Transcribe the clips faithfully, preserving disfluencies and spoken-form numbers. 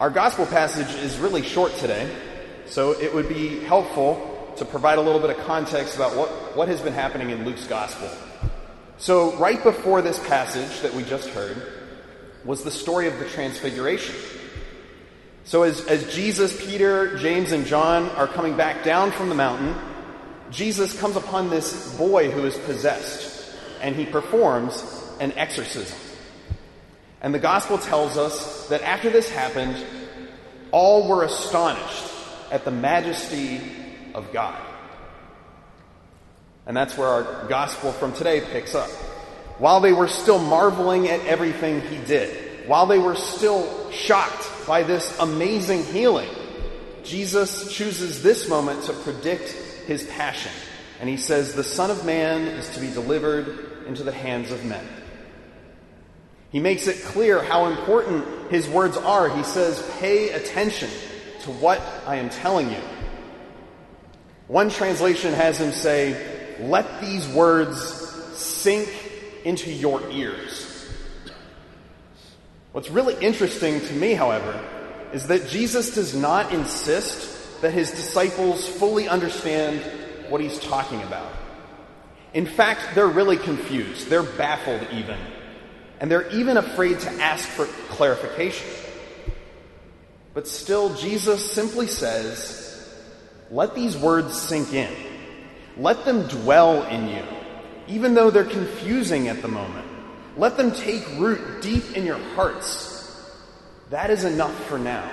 Our gospel passage is really short today, so it would be helpful to provide a little bit of context about what, what has been happening in Luke's gospel. So right before this passage that we just heard was the story of the Transfiguration. So as, as Jesus, Peter, James, and John are coming back down from the mountain, Jesus comes upon this boy who is possessed, and he performs an exorcism. And the gospel tells us that after this happened, all were astonished at the majesty of God. And that's where our gospel from today picks up. While they were still marveling at everything he did, while they were still shocked by this amazing healing, Jesus chooses this moment to predict his passion. And he says, the Son of Man is to be delivered into the hands of men. He makes it clear how important his words are. He says, pay attention to what I am telling you. One translation has him say, let these words sink into your ears. What's really interesting to me, however, is that Jesus does not insist that his disciples fully understand what he's talking about. In fact, they're really confused. They're baffled even. And they're even afraid to ask for clarification. But still, Jesus simply says, let these words sink in. Let them dwell in you, even though they're confusing at the moment. Let them take root deep in your hearts. That is enough for now.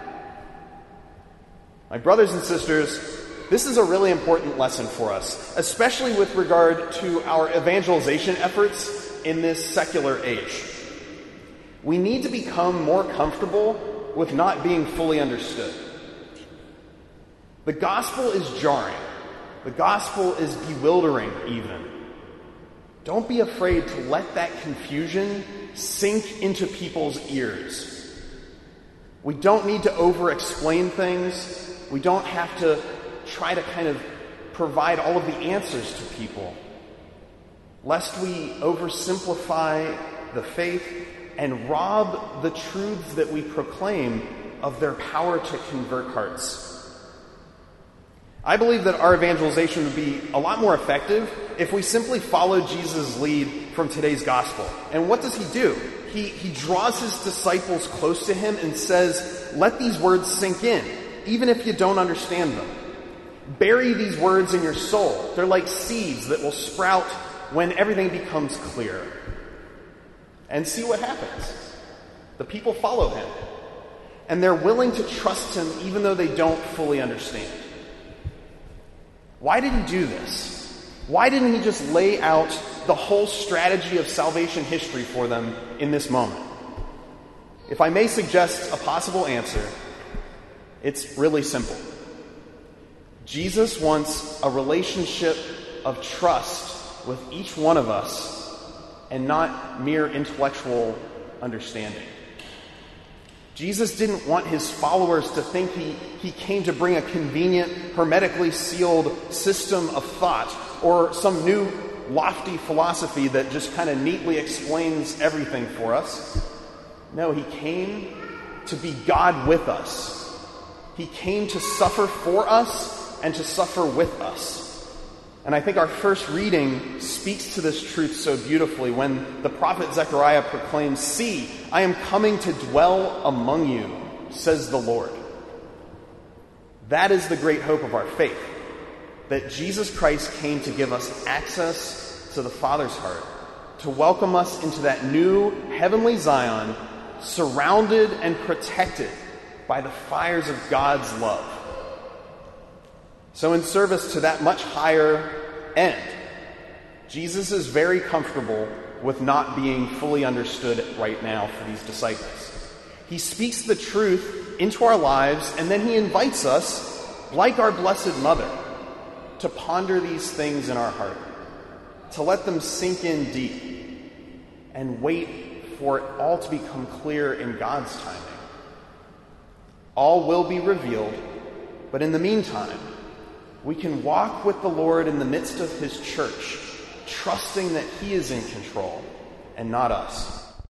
My brothers and sisters, this is a really important lesson for us, especially with regard to our evangelization efforts in this secular age. We need to become more comfortable with not being fully understood. The gospel is jarring. The gospel is bewildering even. Don't be afraid to let that confusion sink into people's ears. We don't need to over-explain things. We don't have to try to kind of provide all of the answers to people, lest we oversimplify the faith and rob the truths that we proclaim of their power to convert hearts. I believe that our evangelization would be a lot more effective if we simply followed Jesus' lead from today's gospel. And what does he do? He, he draws his disciples close to him and says, let these words sink in, even if you don't understand them. Bury these words in your soul. They're like seeds that will sprout when everything becomes clear. And see what happens. The people follow him. And they're willing to trust him even though they don't fully understand. Why did he do this? Why didn't he just lay out the whole strategy of salvation history for them in this moment? If I may suggest a possible answer, it's really simple. Jesus wants a relationship of trust with each one of us and not mere intellectual understanding. Jesus didn't want his followers to think he, he came to bring a convenient, hermetically sealed system of thought or some new lofty philosophy that just kind of neatly explains everything for us. No, he came to be God with us. He came to suffer for us and to suffer with us. And I think our first reading speaks to this truth so beautifully when the prophet Zechariah proclaims, see, I am coming to dwell among you, says the Lord. That is the great hope of our faith, that Jesus Christ came to give us access to the Father's heart, to welcome us into that new heavenly Zion, surrounded and protected by the fires of God's love. So in service to that much higher end, Jesus is very comfortable with not being fully understood right now for these disciples. He speaks the truth into our lives, and then he invites us, like our Blessed Mother, to ponder these things in our heart, to let them sink in deep, and wait for it all to become clear in God's timing. All will be revealed, but in the meantime, we can walk with the Lord in the midst of his church, trusting that he is in control and not us.